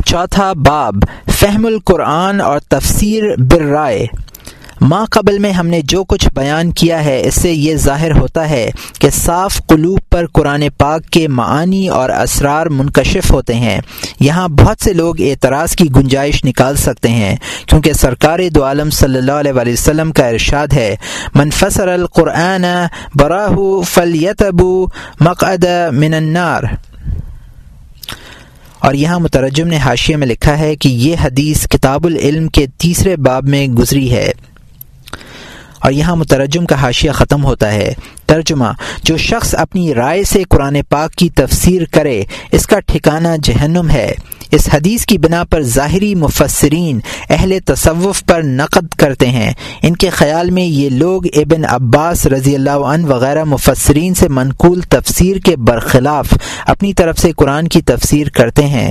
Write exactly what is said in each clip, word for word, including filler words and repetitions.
چوتھا باب فہم القرآن اور تفسیر بالرائے۔ ما قبل میں ہم نے جو کچھ بیان کیا ہے اس سے یہ ظاہر ہوتا ہے کہ صاف قلوب پر قرآن پاک کے معانی اور اسرار منکشف ہوتے ہیں۔ یہاں بہت سے لوگ اعتراض کی گنجائش نکال سکتے ہیں، کیونکہ سرکار دو عالم صلی اللہ علیہ وآلہ وسلم کا ارشاد ہے، من فسر القرآن براہ فلیتب مقعد من النار۔ اور یہاں مترجم نے حاشیے میں لکھا ہے کہ یہ حدیث کتاب العلم کے تیسرے باب میں گزری ہے۔ اور یہاں مترجم کا حاشیہ ختم ہوتا ہے۔ ترجمہ: جو شخص اپنی رائے سے قرآن پاک کی تفسیر کرے اس کا ٹھکانہ جہنم ہے۔ اس حدیث کی بنا پر ظاہری مفسرین اہل تصوف پر نقد کرتے ہیں۔ ان کے خیال میں یہ لوگ ابن عباس رضی اللہ عنہ وغیرہ مفسرین سے منقول تفسیر کے برخلاف اپنی طرف سے قرآن کی تفسیر کرتے ہیں۔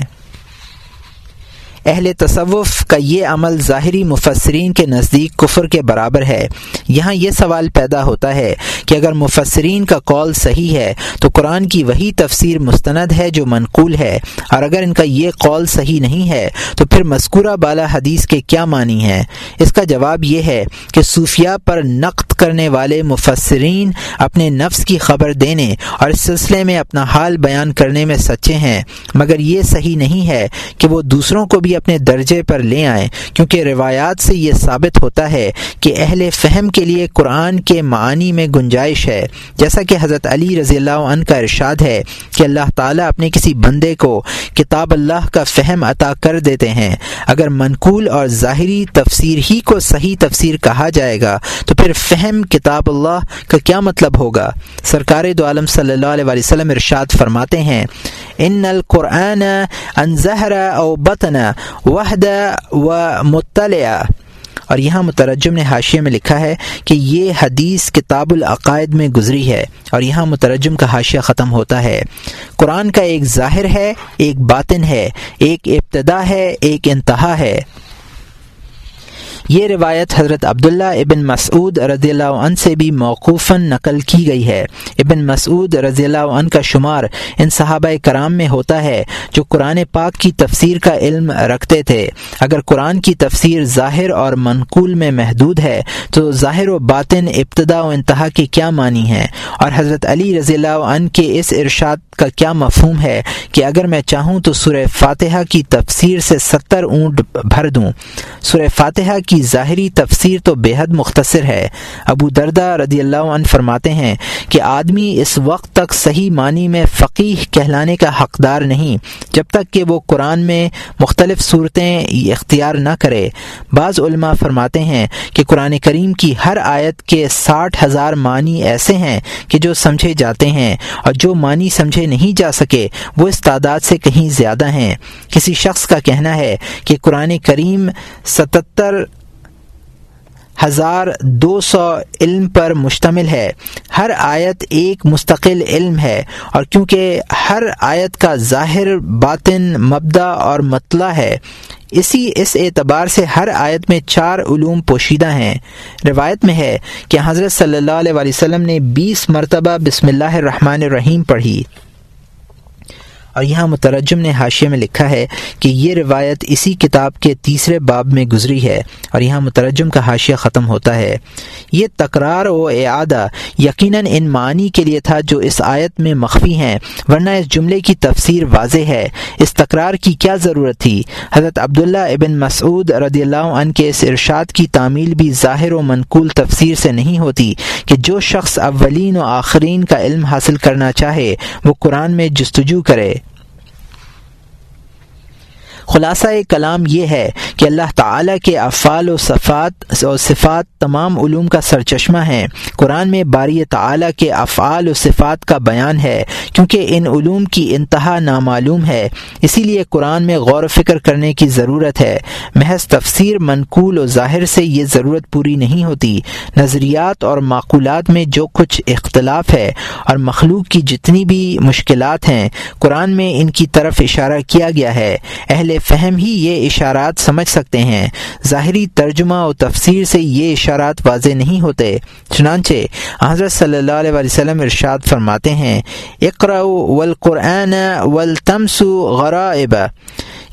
اہل تصوف کا یہ عمل ظاہری مفسرین کے نزدیک کفر کے برابر ہے۔ یہاں یہ سوال پیدا ہوتا ہے کہ اگر مفسرین کا قول صحیح ہے تو قرآن کی وہی تفسیر مستند ہے جو منقول ہے، اور اگر ان کا یہ قول صحیح نہیں ہے تو پھر مذکورہ بالا حدیث کے کیا معنی ہیں؟ اس کا جواب یہ ہے کہ صوفیاء پر نقد کرنے والے مفسرین اپنے نفس کی خبر دینے اور اس سلسلے میں اپنا حال بیان کرنے میں سچے ہیں، مگر یہ صحیح نہیں ہے کہ وہ دوسروں کو بھی اپنے درجے پر لے آئیں، کیونکہ روایات سے یہ ثابت ہوتا ہے کہ اہل فہم کے لیے قرآن کے معانی میں گنجائش ہے، جیسا کہ حضرت علی رضی اللہ عنہ کا ارشاد ہے کہ اللہ تعالیٰ اپنے کسی بندے کو کتاب اللہ کا فہم عطا کر دیتے ہیں۔ اگر منقول اور ظاہری تفسیر ہی کو صحیح تفسیر کہا جائے گا تو پھر فہم کتاب اللہ کا کیا مطلب ہوگا؟ سرکار دو عالم صلی اللہ علیہ وآلہ وسلم ارشاد فرماتے ہیں، ان القرآن ان ظہر او بطن وحد و مطلع۔ اور یہاں مترجم نے حاشیے میں لکھا ہے کہ یہ حدیث کتاب العقائد میں گزری ہے، اور یہاں مترجم کا حاشیہ ختم ہوتا ہے۔ قرآن کا ایک ظاہر ہے، ایک باطن ہے، ایک ابتدا ہے، ایک انتہا ہے۔ یہ روایت حضرت عبداللہ ابن مسعود رضی اللہ عنہ سے بھی موقوفاً نقل کی گئی ہے۔ ابن مسعود رضی اللہ عنہ کا شمار ان صحابہ کرام میں ہوتا ہے جو قرآن پاک کی تفسیر کا علم رکھتے تھے۔ اگر قرآن کی تفسیر ظاہر اور منقول میں محدود ہے تو ظاہر و باطن، ابتدا و انتہا کے کیا معنی ہیں؟ اور حضرت علی رضی اللہ عنہ کے اس ارشاد کا کیا مفہوم ہے کہ اگر میں چاہوں تو سورہ فاتحہ کی تفسیر سے ستر اونٹ بھر دوں؟ سورہ فاتحہ کی ظاہری تفسیر تو بے حد مختصر ہے۔ ابو درداء رضی اللہ عنہ فرماتے ہیں کہ آدمی اس وقت تک صحیح معنی میں فقیہ کہلانے کا حقدار نہیں جب تک کہ وہ قرآن میں مختلف صورتیں اختیار نہ کرے۔ بعض علماء فرماتے ہیں کہ قرآن کریم کی ہر آیت کے ساٹھ ہزار معنی ایسے ہیں کہ جو سمجھے جاتے ہیں، اور جو معنی سمجھے نہیں جا سکے وہ اس تعداد سے کہیں زیادہ ہیں۔ کسی شخص کا کہنا ہے کہ قرآن کریم ستتر ہزار دو سو علم پر مشتمل ہے۔ ہر آیت ایک مستقل علم ہے، اور کیونکہ ہر آیت کا ظاہر، باطن، مبدا اور مطلع ہے، اسی اس اعتبار سے ہر آیت میں چار علوم پوشیدہ ہیں۔ روایت میں ہے کہ حضرت صلی اللہ علیہ وآلہ وسلم نے بیس مرتبہ بسم اللہ الرحمن الرحیم پڑھی۔ اور یہاں مترجم نے حاشیے میں لکھا ہے کہ یہ روایت اسی کتاب کے تیسرے باب میں گزری ہے، اور یہاں مترجم کا حاشیہ ختم ہوتا ہے۔ یہ تکرار و اعادہ یقیناً ان معانی کے لیے تھا جو اس آیت میں مخفی ہیں، ورنہ اس جملے کی تفسیر واضح ہے۔ اس تکرار کی کیا ضرورت تھی؟ حضرت عبداللہ ابن مسعود رضی اللہ عنہ کے اس ارشاد کی تعمیل بھی ظاہر و منقول تفسیر سے نہیں ہوتی کہ جو شخص اولین و آخرین کا علم حاصل کرنا چاہے وہ قرآن میں جستجو کرے۔ خلاصہ کلام یہ ہے کہ اللہ تعالیٰ کے افعال و صفات و صفات تمام علوم کا سرچشمہ ہیں۔ قرآن میں باری تعالیٰ کے افعال و صفات کا بیان ہے، کیونکہ ان علوم کی انتہا نامعلوم ہے، اسی لیے قرآن میں غور و فکر کرنے کی ضرورت ہے۔ محض تفسیر منقول و ظاہر سے یہ ضرورت پوری نہیں ہوتی۔ نظریات اور معقولات میں جو کچھ اختلاف ہے اور مخلوق کی جتنی بھی مشکلات ہیں، قرآن میں ان کی طرف اشارہ کیا گیا ہے۔ اہل فہم ہی یہ اشارات سمجھ سکتے ہیں، ظاہری ترجمہ و تفسیر سے یہ اشارات واضح نہیں ہوتے۔ چنانچہ حضرت صلی اللہ علیہ وسلم ارشاد فرماتے ہیں، اقرأوا والقرآن والتمسوا غرائب،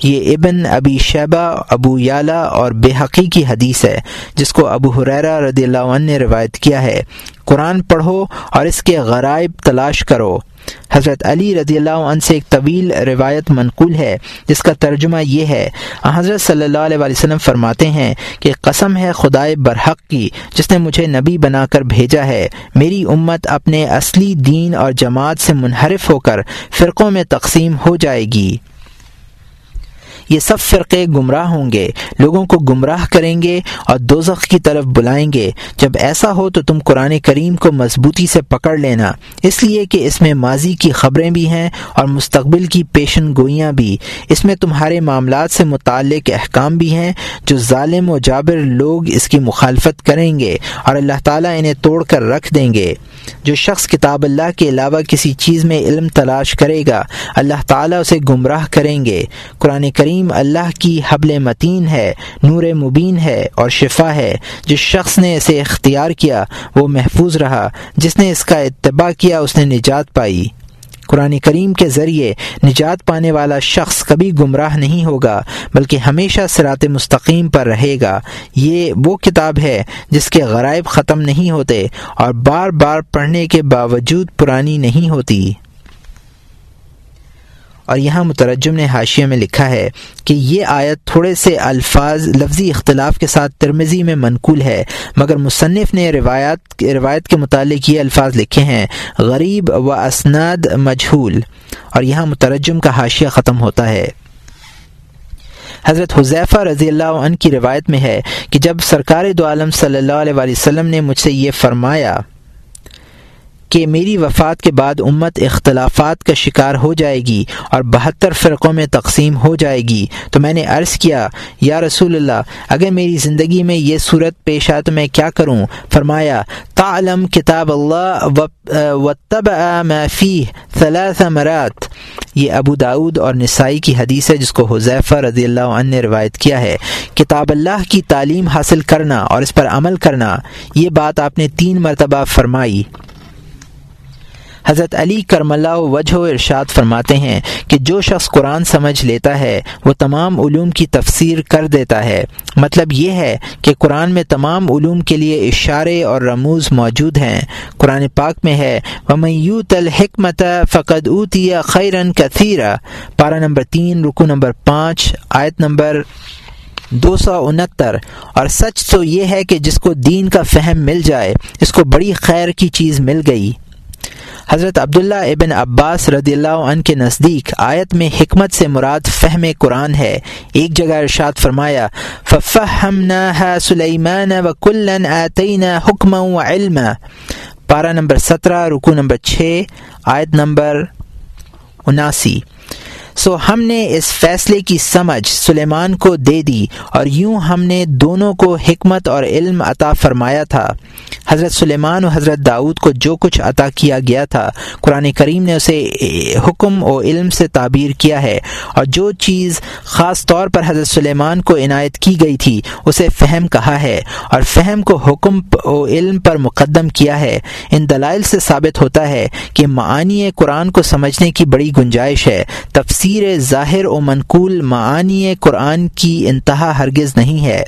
یہ ابن ابی شیبہ، ابو یعلا اور بہقی کی حدیث ہے، جس کو ابو ہریرہ رضی اللہ عنہ نے روایت کیا ہے۔ قرآن پڑھو اور اس کے غرائب تلاش کرو۔ حضرت علی رضی اللہ عنہ سے ایک طویل روایت منقول ہے جس کا ترجمہ یہ ہے، حضرت صلی اللہ علیہ وسلم فرماتے ہیں کہ قسم ہے خدائے برحق کی جس نے مجھے نبی بنا کر بھیجا ہے، میری امت اپنے اصلی دین اور جماعت سے منحرف ہو کر فرقوں میں تقسیم ہو جائے گی۔ یہ سب فرقے گمراہ ہوں گے، لوگوں کو گمراہ کریں گے اور دوزخ کی طرف بلائیں گے۔ جب ایسا ہو تو تم قرآن کریم کو مضبوطی سے پکڑ لینا، اس لیے کہ اس میں ماضی کی خبریں بھی ہیں اور مستقبل کی پیشن گوئیاں بھی۔ اس میں تمہارے معاملات سے متعلق احکام بھی ہیں۔ جو ظالم و جابر لوگ اس کی مخالفت کریں گے اور اللہ تعالیٰ انہیں توڑ کر رکھ دیں گے۔ جو شخص کتاب اللہ کے علاوہ کسی چیز میں علم تلاش کرے گا، اللہ تعالیٰ اسے گمراہ کریں گے۔ قرآن کریم اللہ کی حبل متین ہے، نور مبین ہے اور شفا ہے۔ جس شخص نے اسے اختیار کیا وہ محفوظ رہا، جس نے اس کا اتباع کیا اس نے نجات پائی۔ قرآن کریم کے ذریعے نجات پانے والا شخص کبھی گمراہ نہیں ہوگا بلکہ ہمیشہ صراط مستقیم پر رہے گا۔ یہ وہ کتاب ہے جس کے غرائب ختم نہیں ہوتے اور بار بار پڑھنے کے باوجود پرانی نہیں ہوتی۔ اور یہاں مترجم نے حاشیے میں لکھا ہے کہ یہ آیت تھوڑے سے الفاظ لفظی اختلاف کے ساتھ ترمذی میں منقول ہے، مگر مصنف نے روایات روایت کے متعلق یہ الفاظ لکھے ہیں، غریب و اسناد مجہول۔ اور یہاں مترجم کا حاشیہ ختم ہوتا ہے۔ حضرت حذیفہ رضی اللہ عنہ کی روایت میں ہے کہ جب سرکار دو عالم صلی اللہ علیہ وآلہ وسلم نے مجھ سے یہ فرمایا کہ میری وفات کے بعد امت اختلافات کا شکار ہو جائے گی اور بہتر فرقوں میں تقسیم ہو جائے گی، تو میں نے عرض کیا یا رسول اللہ، اگر میری زندگی میں یہ صورت پیش آئے تو میں کیا کروں؟ فرمایا تعلم کتاب اللہ واتبع ما فیہ ثلاث مرات۔ یہ ابو داؤد اور نسائی کی حدیث ہے جس کو حذیفہ رضی اللہ عنہ نے روایت کیا ہے۔ کتاب اللہ کی تعلیم حاصل کرنا اور اس پر عمل کرنا، یہ بات آپ نے تین مرتبہ فرمائی۔ حضرت علی کرم اللہ وجہ ارشاد فرماتے ہیں کہ جو شخص قرآن سمجھ لیتا ہے وہ تمام علوم کی تفسیر کر دیتا ہے۔ مطلب یہ ہے کہ قرآن میں تمام علوم کے لیے اشارے اور رموز موجود ہیں۔ قرآن پاک میں ہے وَمَن یُؤْتَ الْحِکْمَةَ فَقَدْ أُوتِیَ خَیْرًا کَثِیرًا، پارہ نمبر تین، رکوع نمبر پانچ، آیت نمبر دو سو انہتر۔ اور سچ تو یہ ہے کہ جس کو دین کا فہم مل جائے اس کو بڑی خیر کی چیز مل گئی۔ حضرت عبداللہ ابن عباس رضی اللہ عنہ کے نزدیک آیت میں حکمت سے مراد فہم قرآن ہے۔ ایک جگہ ارشاد فرمایا فَفَهَّمْنَاهَا سُلَيْمَانَ وَكُلًّا آتَيْنَا حُكْمًا وَعِلْمًا، پارہ نمبر سترہ، رکوع نمبر چھ، آیت نمبر اناسی۔ سو ہم نے اس فیصلے کی سمجھ سلیمان کو دے دی اور یوں ہم نے دونوں کو حکمت اور علم عطا فرمایا تھا۔ حضرت سلیمان و حضرت داؤد کو جو کچھ عطا کیا گیا تھا قرآن کریم نے اسے حکم و علم سے تعبیر کیا ہے، اور جو چیز خاص طور پر حضرت سلیمان کو عنایت کی گئی تھی اسے فہم کہا ہے، اور فہم کو حکم و علم پر مقدم کیا ہے۔ ان دلائل سے ثابت ہوتا ہے کہ معانی قرآن کو سمجھنے کی بڑی گنجائش ہے۔ تفسیر ظاہر و منقول معانی قرآن کی انتہا ہرگز نہیں ہے۔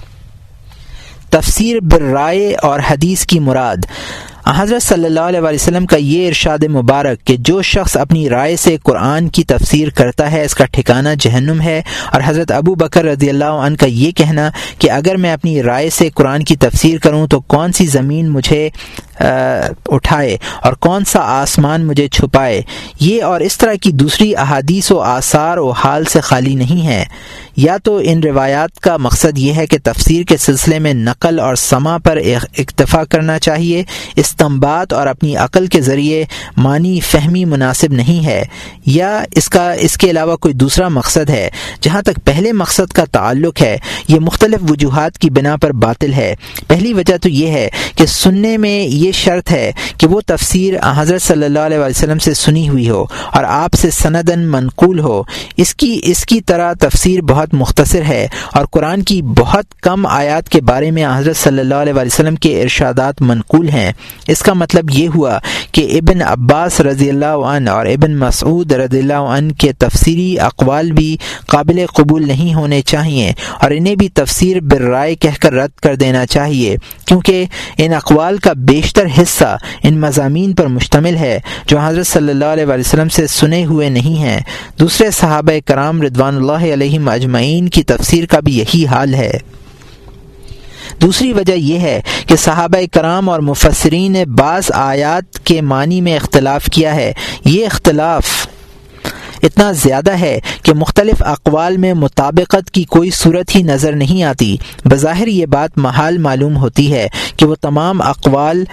تفسیر بالرائے اور حدیث کی مراد، حضرت صلی اللہ علیہ وآلہ وسلم کا یہ ارشاد مبارک کہ جو شخص اپنی رائے سے قرآن کی تفسیر کرتا ہے اس کا ٹھکانہ جہنم ہے، اور حضرت ابو بکر رضی اللہ عنہ کا یہ کہنا کہ اگر میں اپنی رائے سے قرآن کی تفسیر کروں تو کون سی زمین مجھے اٹھائے اور کون سا آسمان مجھے چھپائے، یہ اور اس طرح کی دوسری احادیث و آثار و حال سے خالی نہیں ہے۔ یا تو ان روایات کا مقصد یہ ہے کہ تفسیر کے سلسلے میں نقل اور سماع پر اکتفا کرنا چاہیے، استنباط اور اپنی عقل کے ذریعے معنی فہمی مناسب نہیں ہے، یا اس کا اس کے علاوہ کوئی دوسرا مقصد ہے۔ جہاں تک پہلے مقصد کا تعلق ہے یہ مختلف وجوہات کی بنا پر باطل ہے۔ پہلی وجہ تو یہ ہے کہ سننے میں یہ شرط ہے کہ وہ تفسیر حضرت صلی اللہ علیہ وسلم سے سنی ہوئی ہو اور آپ سے سندن منقول ہو۔ اس کی اس کی طرح تفسیر بہت مختصر ہے اور قرآن کی بہت کم آیات کے بارے میں حضرت صلی اللہ علیہ وسلم کے ارشادات منقول ہیں۔ اس کا مطلب یہ ہوا کہ ابن عباس رضی اللہ عنہ اور ابن مسعود رضی اللہ عنہ کے تفسیری اقوال بھی قابل قبول نہیں ہونے چاہیے اور انہیں بھی تفسیر بالرائے کہہ کر رد کر دینا چاہیے، کیونکہ ان اقوال کا بیشتر حصہ ان مضامین پر مشتمل ہے جو حضرت صلی اللہ علیہ وسلم سے سنے ہوئے نہیں ہیں۔ دوسرے صحابہ کرام رضوان اللہ علیہم اجمعین کی تفسیر کا بھی یہی حال ہے۔ دوسری وجہ یہ ہے کہ صحابہ کرام اور مفسرین نے بعض آیات کے معنی میں اختلاف کیا ہے۔ یہ اختلاف اتنا زیادہ ہے کہ مختلف اقوال میں مطابقت کی کوئی صورت ہی نظر نہیں آتی۔ بظاہر یہ بات محال معلوم ہوتی ہے کہ وہ تمام اقوال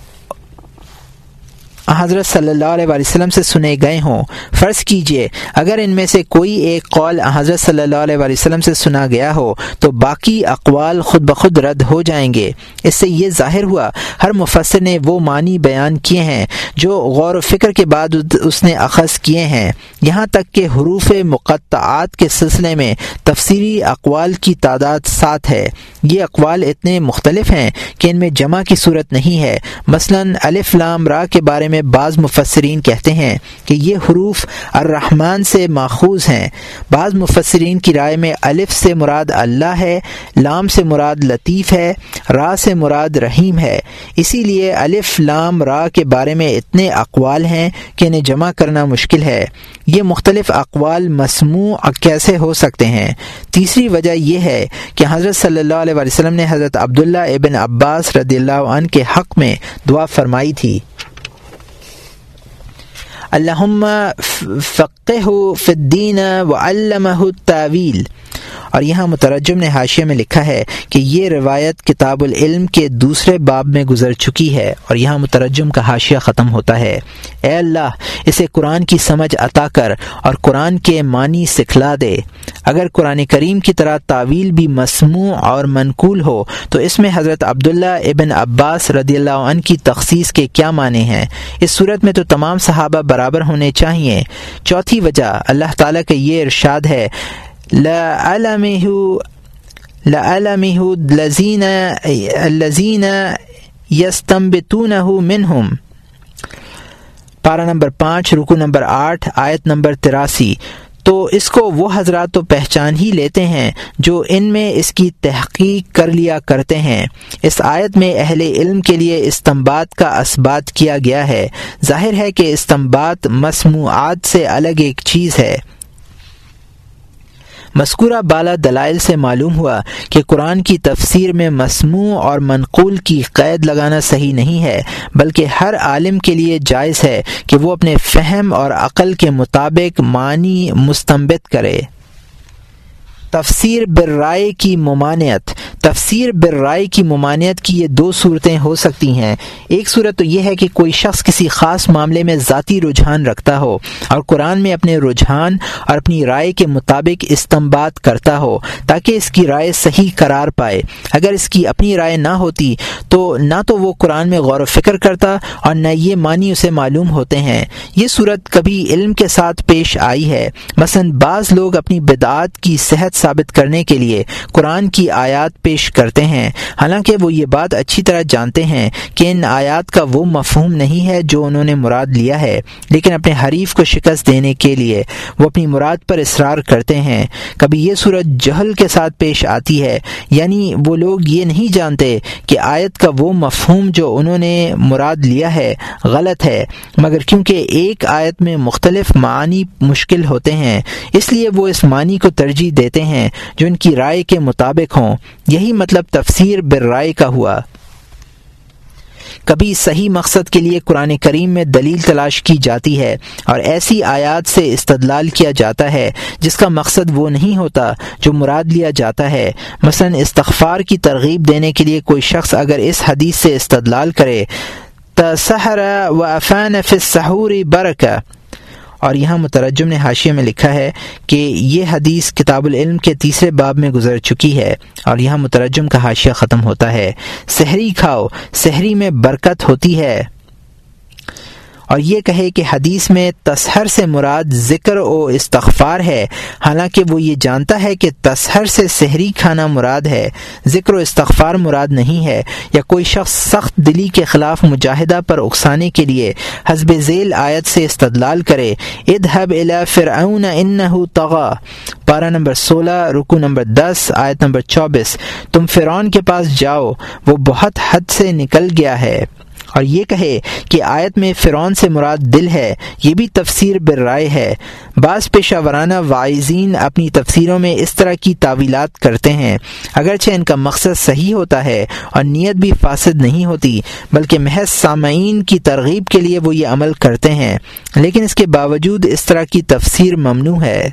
حضرت صلی اللہ علیہ وسلم سے سنے گئے ہوں۔ فرض کیجئے اگر ان میں سے کوئی ایک قول حضرت صلی اللہ علیہ وسلم سے سنا گیا ہو تو باقی اقوال خود بخود رد ہو جائیں گے۔ اس سے یہ ظاہر ہوا ہر مفسر نے وہ معنی بیان کیے ہیں جو غور و فکر کے بعد اس نے اخذ کیے ہیں، یہاں تک کہ حروف مقطعات کے سلسلے میں تفسیری اقوال کی تعداد سات ہے۔ یہ اقوال اتنے مختلف ہیں کہ ان میں جمع کی صورت نہیں ہے۔ مثلاً الف لام را کے بارے میں بعض مفسرین کہتے ہیں کہ یہ حروف الرحمن سے ماخوذ ہیں۔ بعض مفسرین کی رائے میں الف سے مراد اللہ ہے، لام سے مراد لطیف ہے، را سے مراد رحیم ہے۔ اسی لیے الف لام را کے بارے میں اتنے اقوال ہیں کہ انہیں جمع کرنا مشکل ہے۔ یہ مختلف اقوال مسموع کیسے ہو سکتے ہیں؟ تیسری وجہ یہ ہے کہ حضرت صلی اللہ علیہ وسلم نے حضرت عبداللہ ابن عباس رضی اللہ عنہ کے حق میں دعا فرمائی تھی، اللہم فقہہ فی الدین وعلمہ التاویل، اور یہاں مترجم نے حاشیے میں لکھا ہے کہ یہ روایت کتاب العلم کے دوسرے باب میں گزر چکی ہے، اور یہاں مترجم کا حاشیہ ختم ہوتا ہے۔ اے اللہ اسے قرآن کی سمجھ عطا کر اور قرآن کے معنی سکھلا دے۔ اگر قرآن کریم کی طرح تعویل بھی مسموع اور منقول ہو تو اس میں حضرت عبداللہ ابن عباس رضی اللہ عنہ کی تخصیص کے کیا معنی ہیں؟ اس صورت میں تو تمام صحابہ برابر ہونے چاہیے۔ چوتھی وجہ اللہ تعالیٰ کا یہ ارشاد ہے، لَعَلَمِهُ لَعَلَمِهُ الَّذِينَ الَّذِينَ يَسْتَنبِطُونَهُ مِنْهُمْ، پارہ نمبر پانچ رکوع نمبر آٹھ آیت نمبر تراسی۔ تو اس کو وہ حضرات تو پہچان ہی لیتے ہیں جو ان میں اس کی تحقیق کر لیا کرتے ہیں۔ اس آیت میں اہل علم کے لیے استنباط کا اثبات کیا گیا ہے۔ ظاہر ہے کہ استنباط مسموعات سے الگ ایک چیز ہے۔ مذکورہ بالا دلائل سے معلوم ہوا کہ قرآن کی تفسیر میں مسموع اور منقول کی قید لگانا صحیح نہیں ہے، بلکہ ہر عالم کے لیے جائز ہے کہ وہ اپنے فہم اور عقل کے مطابق معنی مستنبط کرے۔ تفسیر بالرائے کی ممانعت تفسیر بالرائے کی ممانعت کی یہ دو صورتیں ہو سکتی ہیں۔ ایک صورت تو یہ ہے کہ کوئی شخص کسی خاص معاملے میں ذاتی رجحان رکھتا ہو اور قرآن میں اپنے رجحان اور اپنی رائے کے مطابق استنباط کرتا ہو تاکہ اس کی رائے صحیح قرار پائے۔ اگر اس کی اپنی رائے نہ ہوتی تو نہ تو وہ قرآن میں غور و فکر کرتا اور نہ یہ معنی اسے معلوم ہوتے ہیں۔ یہ صورت کبھی علم کے ساتھ پیش آئی ہے۔ مثلا بعض لوگ اپنی بدعات کی صحت ثابت کرنے کے لیے قرآن کی آیات پیش کرتے ہیں، حالانکہ وہ یہ بات اچھی طرح جانتے ہیں کہ ان آیات کا وہ مفہوم نہیں ہے جو انہوں نے مراد لیا ہے، لیکن اپنے حریف کو شکست دینے کے لیے وہ اپنی مراد پر اصرار کرتے ہیں۔ کبھی یہ صورت جہل کے ساتھ پیش آتی ہے، یعنی وہ لوگ یہ نہیں جانتے کہ آیت کا وہ مفہوم جو انہوں نے مراد لیا ہے غلط ہے، مگر کیونکہ ایک آیت میں مختلف معنی مشکل ہوتے ہیں اس لیے وہ اس معنی کو ترجیح دیتے ہیں جو ان کی رائے کے مطابق ہوں۔ یہی مطلب تفسیر بالرائے کا ہوا۔ کبھی صحیح مقصد کے لیے قرآن کریم میں دلیل تلاش کی جاتی ہے اور ایسی آیات سے استدلال کیا جاتا ہے جس کا مقصد وہ نہیں ہوتا جو مراد لیا جاتا ہے۔ مثلا استغفار کی ترغیب دینے کے لیے کوئی شخص اگر اس حدیث سے استدلال کرے تسحر و افان فی السحور برکہ، اور یہاں مترجم نے حاشیے میں لکھا ہے کہ یہ حدیث کتاب العلم کے تیسرے باب میں گزر چکی ہے، اور یہاں مترجم کا حاشیہ ختم ہوتا ہے۔ سحری کھاؤ، سحری میں برکت ہوتی ہے۔ اور یہ کہے کہ حدیث میں تسحر سے مراد ذکر و استغفار ہے، حالانکہ وہ یہ جانتا ہے کہ تسحر سے سحری کھانا مراد ہے، ذکر و استغفار مراد نہیں ہے۔ یا کوئی شخص سخت دلی کے خلاف مجاہدہ پر اکسانے کے لیے حسب ذیل آیت سے استدلال کرے، اذهب الى فرعون انه طغى، پارہ نمبر سولہ، رکو نمبر دس، آیت نمبر چوبیس، تم فرعون کے پاس جاؤ، وہ بہت حد سے نکل گیا ہے۔ اور یہ کہے کہ آیت میں فرعون سے مراد دل ہے، یہ بھی تفسیر بالرائے ہے۔ بعض پیشہ ورانہ واعظین اپنی تفسیروں میں اس طرح کی تعویلات کرتے ہیں، اگرچہ ان کا مقصد صحیح ہوتا ہے اور نیت بھی فاسد نہیں ہوتی، بلکہ محض سامعین کی ترغیب کے لیے وہ یہ عمل کرتے ہیں، لیکن اس کے باوجود اس طرح کی تفسیر ممنوع ہے۔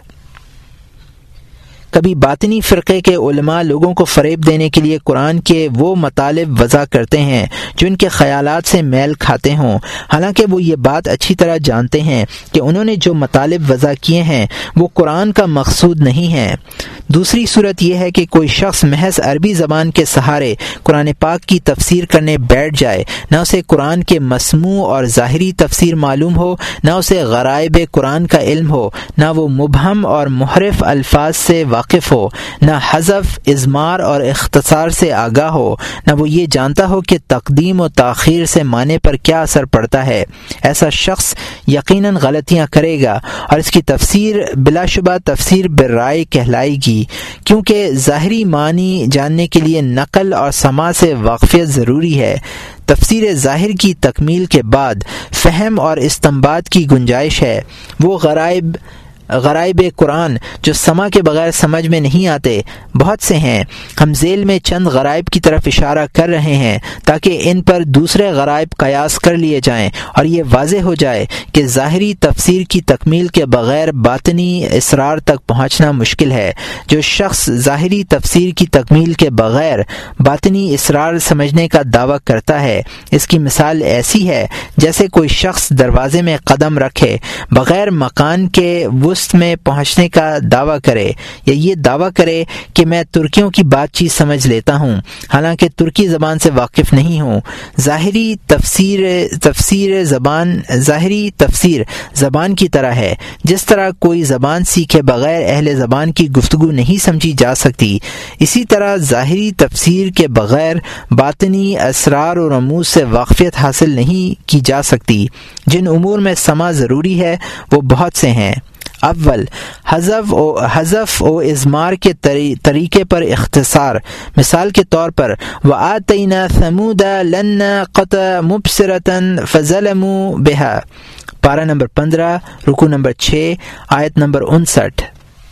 کبھی باطنی فرقے کے علماء لوگوں کو فریب دینے کے لیے قرآن کے وہ مطالب وضع کرتے ہیں جو ان کے خیالات سے میل کھاتے ہوں، حالانکہ وہ یہ بات اچھی طرح جانتے ہیں کہ انہوں نے جو مطالب وضع کیے ہیں وہ قرآن کا مقصود نہیں ہے۔ دوسری صورت یہ ہے کہ کوئی شخص محض عربی زبان کے سہارے قرآن پاک کی تفسیر کرنے بیٹھ جائے، نہ اسے قرآن کے مسموع اور ظاہری تفسیر معلوم ہو، نہ اسے غرائب قرآن کا علم ہو، نہ وہ مبہم اور محرف الفاظ سے واقف ہو، نہ حذف، اضمار اور اختصار سے آگاہ ہو، نہ وہ یہ جانتا ہو کہ تقدیم و تاخیر سے معنی پر کیا اثر پڑتا ہے۔ ایسا شخص یقیناً غلطیاں کرے گا، اور اس کی تفسیر بلا شبہ تفسیر بالرائے کہلائے گی، کیونکہ ظاہری معنی جاننے کے لیے نقل اور سماع سے واقفیت ضروری ہے۔ تفسیر ظاہر کی تکمیل کے بعد فہم اور استنباط کی گنجائش ہے۔ وہ غرائب غرائب قرآن جو سما کے بغیر سمجھ میں نہیں آتے بہت سے ہیں۔ ہم ذیل میں چند غرائب کی طرف اشارہ کر رہے ہیں تاکہ ان پر دوسرے غرائب قیاس کر لیے جائیں اور یہ واضح ہو جائے کہ ظاہری تفسیر کی تکمیل کے بغیر باطنی اسرار تک پہنچنا مشکل ہے۔ جو شخص ظاہری تفسیر کی تکمیل کے بغیر باطنی اسرار سمجھنے کا دعویٰ کرتا ہے، اس کی مثال ایسی ہے جیسے کوئی شخص دروازے میں قدم رکھے بغیر مکان کے وسط میں پہنچنے کا دعویٰ کرے، یا یہ دعویٰ کرے کہ میں ترکیوں کی بات چیت سمجھ لیتا ہوں، حالانکہ ترکی زبان سے واقف نہیں ہوں۔ ظاہری تفسیر تفسیر زبان ظاہری تفسیر زبان کی طرح ہے، جس طرح کوئی زبان سیکھے بغیر اہل زبان کی گفتگو نہیں سمجھی جا سکتی، اسی طرح ظاہری تفسیر کے بغیر باطنی اسرار و رموز سے واقفیت حاصل نہیں کی جا سکتی۔ جن امور میں سماع ضروری ہے وہ بہت سے ہیں۔ اول، حذف و حذف و اضمار کے طریقے پر اختصار، مثال کے طور پر وَآتَيْنَا ثَمُودَ لَلنَّاقَةَ مُبْصِرَةً فَظَلَمُوا بِهَا، پارہ نمبر پندرہ، رکو نمبر چھ، آیت نمبر انسٹھ۔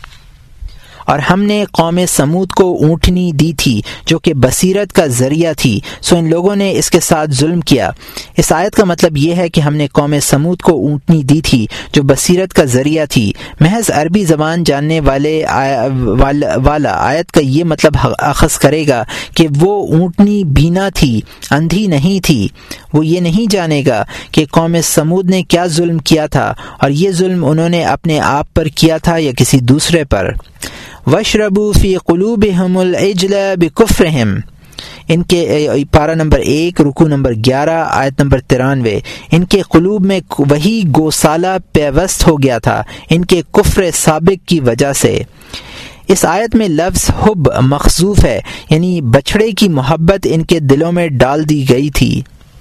اور ہم نے قوم سمود کو اونٹنی دی تھی جو کہ بصیرت کا ذریعہ تھی، سو ان لوگوں نے اس کے ساتھ ظلم کیا۔ اس آیت کا مطلب یہ ہے کہ ہم نے قوم سمود کو اونٹنی دی تھی جو بصیرت کا ذریعہ تھی۔ محض عربی زبان جاننے والے والا آیت کا یہ مطلب اخذ کرے گا کہ وہ اونٹنی بینا تھی، اندھی نہیں تھی۔ وہ یہ نہیں جانے گا کہ قوم سمود نے کیا ظلم کیا تھا، اور یہ ظلم انہوں نے اپنے آپ پر کیا تھا یا کسی دوسرے پر۔ وَاشْرَبُوا فِي قُلُوبِهِمُ الْعِجْلَ بِكُفْرِهِمْ، ان کے پارہ نمبر ایک، رکو نمبر گیارہ، آیت نمبر ترانوے، ان کے قلوب میں وہی گوسالہ پیوست ہو گیا تھا ان کے کفر سابق کی وجہ سے۔ اس آیت میں لفظ حب مخذوف ہے، یعنی بچھڑے کی محبت ان کے دلوں میں ڈال دی گئی تھی۔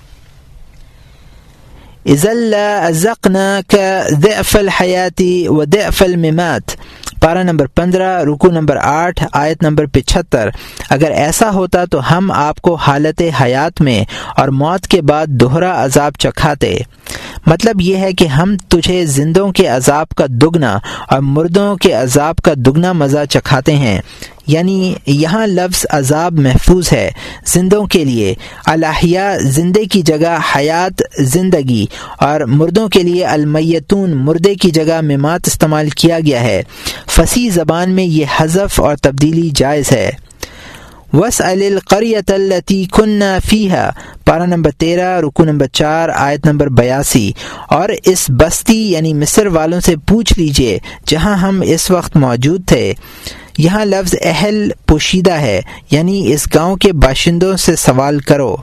اِذًا لَأَذَقْنَاكَ ضِعْفَ الْحَيَاةِ وَضِعْفَ الْمَمَاتِ، پارہ نمبر پندرہ، رکو نمبر آٹھ، آیت نمبر پچہتر۔ اگر ایسا ہوتا تو ہم آپ کو حالت حیات میں اور موت کے بعد دوہرا عذاب چکھاتے۔ مطلب یہ ہے کہ ہم تجھے زندوں کے عذاب کا دگنا اور مردوں کے عذاب کا دگنا مزہ چکھاتے ہیں، یعنی یہاں لفظ عذاب محفوظ ہے زندوں کے لیے، الاحیاء زندے کی جگہ حیات زندگی، اور مردوں کے لیے المیتون مردے کی جگہ ممات استعمال کیا گیا ہے۔ فصیح زبان میں یہ حذف اور تبدیلی جائز ہے۔ وَاسْأَلِ الْقَرْيَةَ الَّتِي كُنَّا فِيهَا پارہ نمبر تیرہ رکوع نمبر چار آیت نمبر بیاسی، اور اس بستی یعنی مصر والوں سے پوچھ لیجئے جہاں ہم اس وقت موجود تھے۔ یہاں لفظ اہل پوشیدہ ہے، یعنی اس گاؤں کے باشندوں سے سوال کرو۔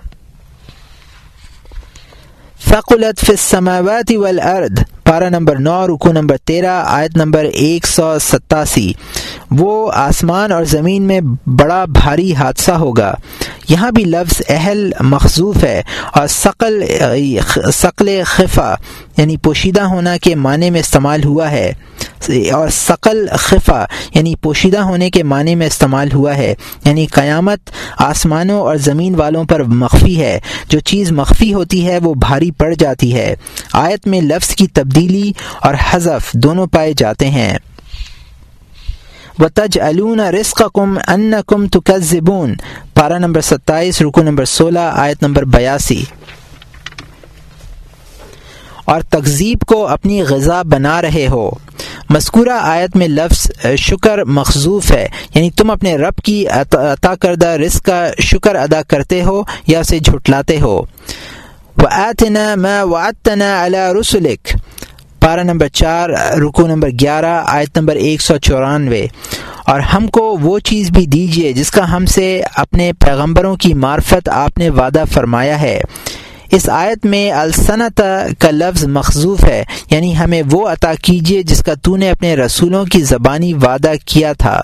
ثقلت فی السماوات والارض پارہ نمبر نو رکوع نمبر تیرہ آیت نمبر ایک سو ستاسی، وہ آسمان اور زمین میں بڑا بھاری حادثہ ہوگا۔ یہاں بھی لفظ اہل مخذوف ہے اور ثقل ثقل خفا یعنی پوشیدہ ہونا کے معنی میں استعمال ہوا ہے، اور ثقل خفا یعنی پوشیدہ ہونے کے معنی میں استعمال ہوا ہے، یعنی قیامت آسمانوں اور زمین والوں پر مخفی ہے، جو چیز مخفی ہوتی ہے وہ بھاری پڑ جاتی ہے۔ آیت میں لفظ کی تبدیلی اور حذف دونوں پائے جاتے ہیں۔ وَتَجْعَلُونَ رِزْقَكُمْ أَنَّكُمْ تُكَذِّبُونَ پارہ نمبر ستائیس رکوع نمبر سولہ آیت نمبر بیاسی، اور تکذیب کو اپنی غذا بنا رہے ہو۔ مذکورہ آیت میں لفظ شکر مخذوف ہے، یعنی تم اپنے رب کی عطا کردہ رزق کا شکر ادا کرتے ہو یا اسے جھٹلاتے ہو۔ وَآتِنَا مَا وَعَدتَّنَا عَلَى رُسُلِكَ پارہ نمبر چار رکوع نمبر گیارہ آیت نمبر ایک سو چورانوے، اور ہم کو وہ چیز بھی دیجیے جس کا ہم سے اپنے پیغمبروں کی معرفت آپ نے وعدہ فرمایا ہے۔ اس آیت میں السنت کا لفظ مخذوف ہے، یعنی ہمیں وہ عطا کیجیے جس کا تو نے اپنے رسولوں کی زبانی وعدہ کیا تھا۔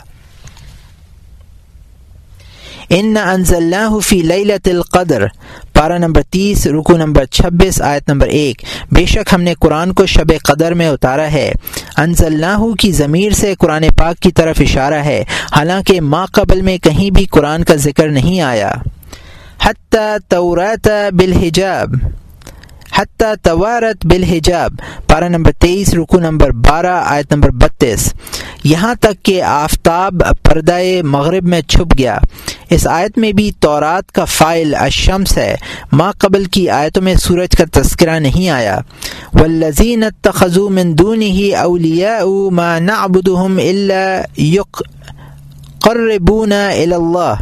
ان انزلناہ فی لیلۃ القدر پارہ نمبر تیس رکوع نمبر چھبیس آیت نمبر ایک، بے شک ہم نے قرآن کو شب قدر میں اتارا ہے۔ انزلناہ کی ضمیر سے قرآن پاک کی طرف اشارہ ہے، حالانکہ ما قبل میں کہیں بھی قرآن کا ذکر نہیں آیا۔ حتی تورات بالحجاب حتی توارت بالحجاب پارہ نمبر تیئیس رکوع نمبر بارہ آیت نمبر بتیس، یہاں تک کہ آفتاب پردہ مغرب میں چھپ گیا۔ اس آیت میں بھی تورات کا فاعل الشمس ہے، ما قبل کی آیتوں میں سورج کا تذکرہ نہیں آیا۔ والذین اتخذوا من دونہ اولیاء ما نعبدهم الا یقربونا الی اللہ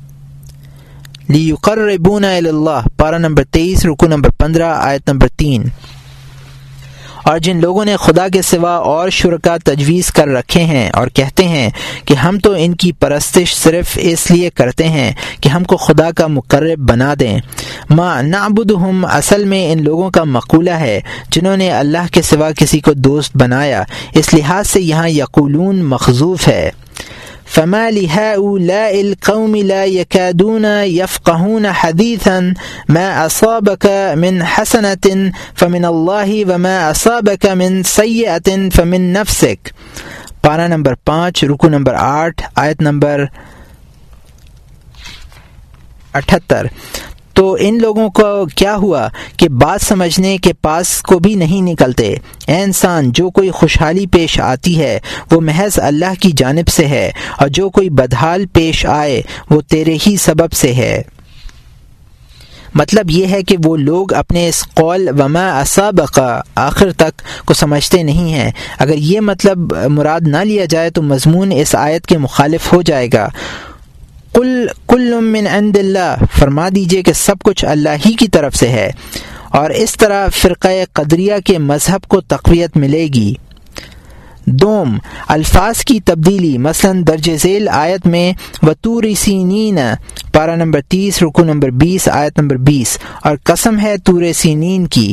لیقربونا الی اللہ پارہ نمبر تیئیس رکوع نمبر پندرہ آیت نمبر تین، اور جن لوگوں نے خدا کے سوا اور شرکا تجویز کر رکھے ہیں اور کہتے ہیں کہ ہم تو ان کی پرستش صرف اس لیے کرتے ہیں کہ ہم کو خدا کا مقرب بنا دیں۔ ما نعبدہم اصل میں ان لوگوں کا مقولہ ہے جنہوں نے اللہ کے سوا کسی کو دوست بنایا، اس لحاظ سے یہاں یقولون مخذوف ہے۔ فما لهؤلاء القوم لا يكادون يفقهون حديثا ما أصابك من حسنة فمن الله وما أصابك من سيئة فمن نفسك پارہ نمبر پانچ رکوع نمبر آٹھ آیت نمبر اٹھتر، تو ان لوگوں کو کیا ہوا کہ بات سمجھنے کے پاس کو بھی نہیں نکلتے۔ اے انسان، جو کوئی خوشحالی پیش آتی ہے وہ محض اللہ کی جانب سے ہے، اور جو کوئی بدحال پیش آئے وہ تیرے ہی سبب سے ہے۔ مطلب یہ ہے کہ وہ لوگ اپنے اس قول وما اصابک آخر تک کو سمجھتے نہیں ہیں۔ اگر یہ مطلب مراد نہ لیا جائے تو مضمون اس آیت کے مخالف ہو جائے گا۔ قل کل من عند اللہ، فرما دیجئے کہ سب کچھ اللہ ہی کی طرف سے ہے، اور اس طرح فرقہ قدریہ کے مذہب کو تقویت ملے گی۔ دوم، الفاظ کی تبدیلی، مثلا درج ذیل آیت میں وطور سینین پارہ نمبر تیس رکوع نمبر بیس آیت نمبر بیس، اور قسم ہے طور سینین کی۔